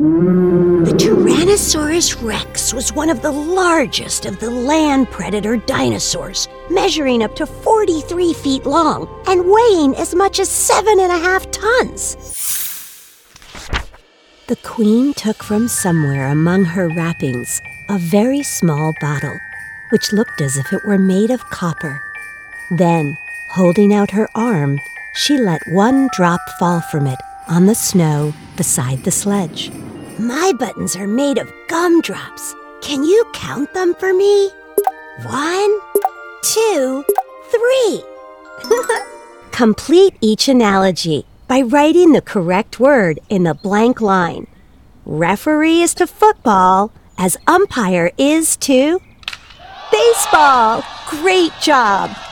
The Tyrannosaurus Rex was one of the largest of the land predator dinosaurs, measuring up to 43 feet long and weighing as much as 7.5 tons. The queen took from somewhere among her wrappings a very small bottle, which looked as if it were made of copper. Then, holding out her arm, she let one drop fall from it on the snow beside the sledge. My buttons are made of gumdrops. Can you count them for me? 1, 2, 3. Complete each analogy by writing the correct word in the blank line. Referee is to football as umpire is to baseball. Great job!